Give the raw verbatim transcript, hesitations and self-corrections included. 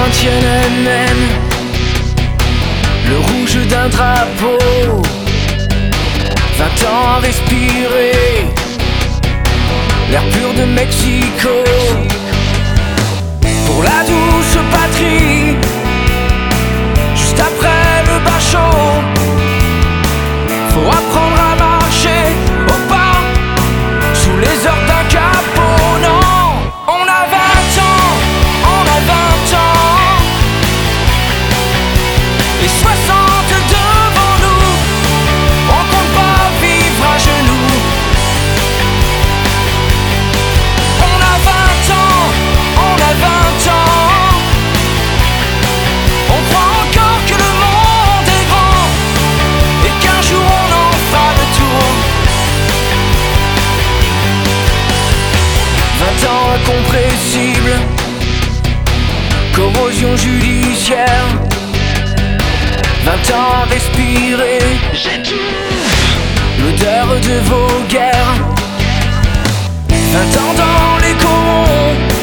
Tiananmen, le rouge d'un drapeau. Vingt ans à respirer l'air pur de Mexico. Pour la douce patrie, juste après le bachot, faut apprendre à marcher au pas sous les heures d'un capot. Non, on a vingt ans, on a vingt ans, et soixante devant nous. On compte pas vivre à genoux. On a vingt ans, on a vingt ans, on croit encore que le monde est grand et qu'un jour on en fera le tour. Vingt ans incompressibles, corrosion judiciaire. Vingt ans à respirer l'odeur de vos guerres. Vingt ans dans les corons,